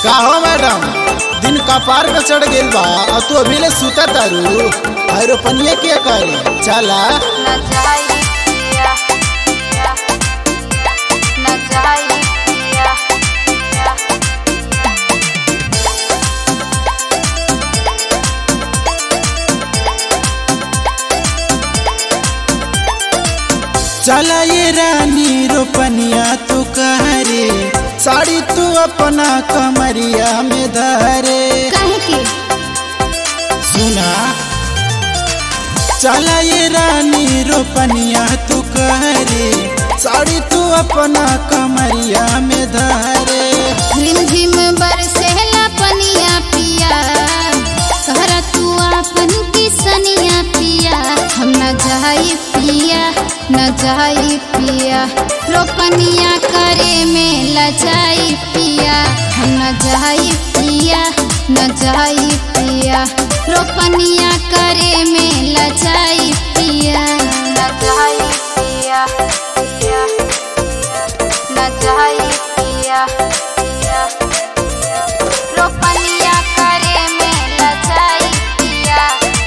का हो मैडम, दिन कपार पे चढ़ गइल बा और तू अभी ले सुता तारू। आरो पनिया क्या करे चला न जाई पिया न जाई पिया चला ये रानी रोपनिया तू कहरे, साड़ी तू अपना कमरिया में धरे। काहे के सुना चला ये रानी रोपनिया तू कहरे, साड़ी तू अपना कमरिया में धरे। रिमझिम बरसेला पनिया पिया, कहरा तू आपन किसनिया पिया। हम न जाई पिया न जाई पिया, रोपनिया करे में लजाई पिया। हम न जाई पिया न जाई पिया, रोपनिया करे में लजाई पिया। न जाई पिया न जाई पिया रोपनिया करे में लजाई पिया।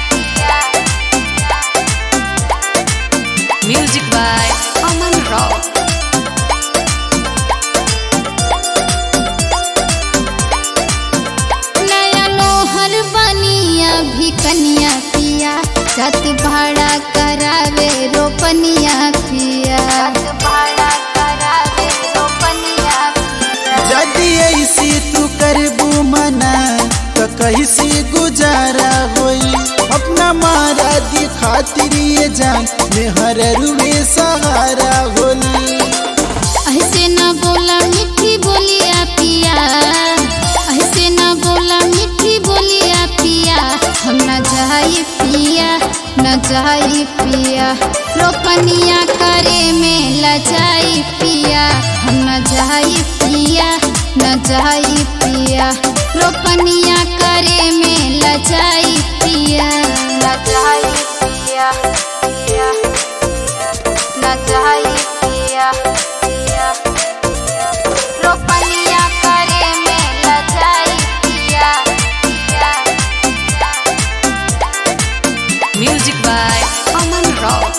Music by Aman Rao. नया नोहर बनिया भी कनिया पिया, छत भाड़ा करावे रोपनिया पिया। भाड़ा करावे रोपनिया पिया। यदि ऐसी तू करबू मना तो कैसी गुजारा होई। अपना मारा दी खातिर ये जान मेहर रुए सहारा होली। ऐसे न बोला मीठी बोलिया पिया, ऐसे न बोला मीठी बोलिया पिया। हम न जाई पिया न जाई पिया, रोपनिया करे में लजाई पिया। हम न जाई पिया न जाई पिया, रोपनिया करे में लजाई पिया। न जाई पिया न जाई पिया, रोपनिया करे में लजाई पिया। Music by Aman Rao.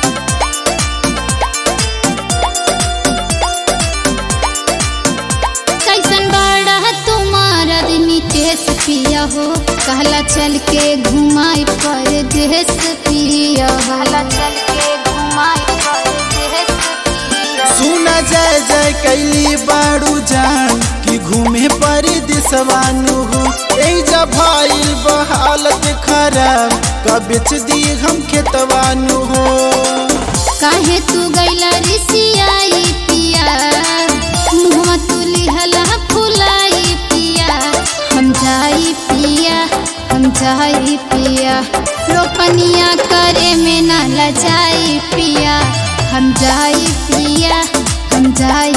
कैसन बड़ा तुम्हारा नितेश पिया हो, कहला चल के घुमाई परदेश पिया। कहला चल के घुमाई परदेश पिया। सुना जय जय कैली बाड़ू जान कि घूमे परी दिसवानु हो। ऐजा भाईल बहालत खराब का बेच दी हम खेतवानु हो। काहे तू गैला रिसियाई पिया, मुँह तू लिहला फुलाई पिया। हम जाई पिया हम जाई पिया, रोपनिया करे में न लजाई पिया। हम जाई पिया हम जाई